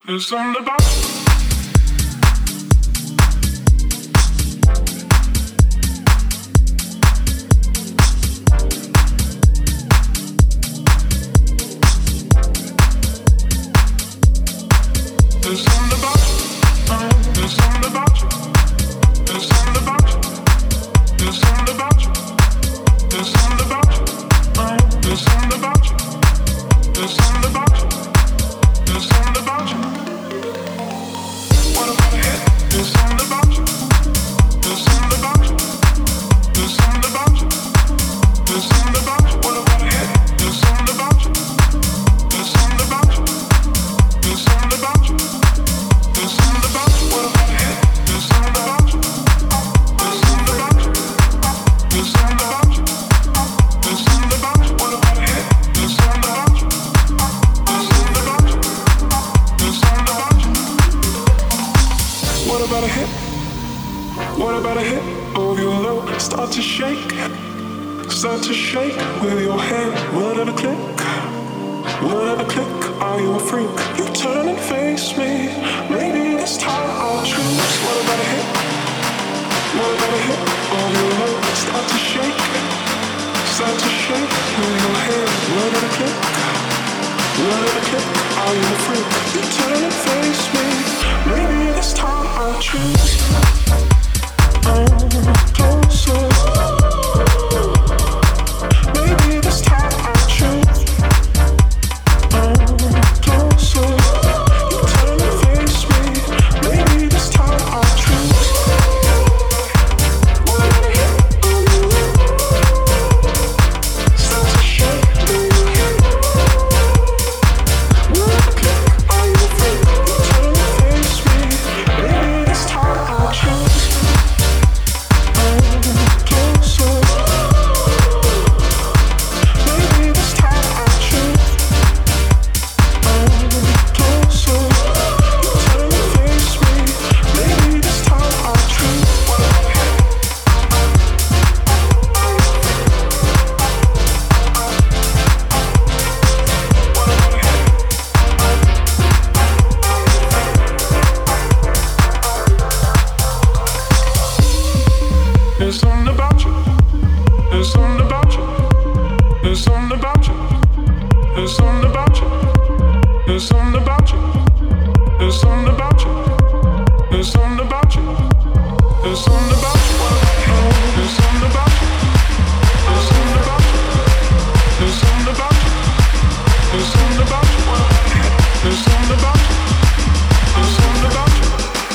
There's something about you. There's something about you. There's something about you. There's something about you. There's something about you. There's something about you. There's something about you. There's something about you. There's something about you. What about a hit? There's something about you. There's something about you. There's something about you. There's something about you. What about a hit? There's something about you. There's something about you. There's something about you. There's something about you. What about a hit? There's something about you. There's something about you. There's something about you. There's something about you. What about a hit? There's something about you. There's something about you. There's something about you. What about a hit? What about a hit of your love? Start to shake with your hand. Will it click? Will it click? Are you a freak? You turn and face me. Maybe this time I'll choose. What about a hit? What about a hit of your love? Start to shake with your hand. Will it click? Will it click? Are you a freak? You turn and face me. Maybe this time I'll choose. Closer. Maybe this time I'll choose. Closer. You turn and face me. Maybe this time I'll choose. What about a hit? Start to shake in your head. Will it click? Are you a freak? You turn and face me. Maybe this time I'll choose. There's something about you. There's something about you. There's something about you. There's something about you. There's something about you. There's something about you. There's something about you. There's something about you. There's something about you. There's something about you. There's something about you. There's something about you. There's something about you. There's something about you.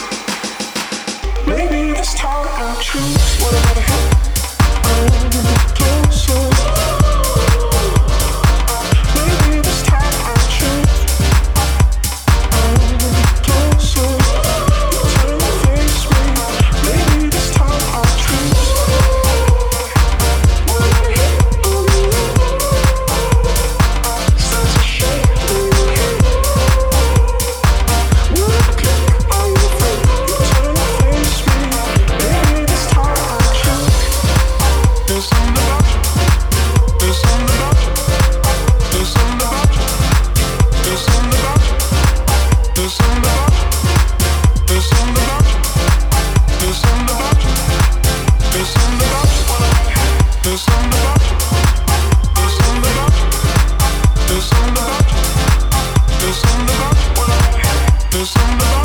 Maybe this time I'll choose. What about a hit? Closer. Maybe this time I'll choose. Closer. You turn and face me. Maybe this time I'll choose. What about a hit? Start to shake in your head. Will it click? Are you afraid? You turn and face me. Maybe this time I'll choose. There's something about you. There's something about you. There's something about you. There's something about you. There's something about you. There's something about you. There's something about you. There's something about you. There's something about you. There's something about you. There's something about you. There's something about you. There's something about you.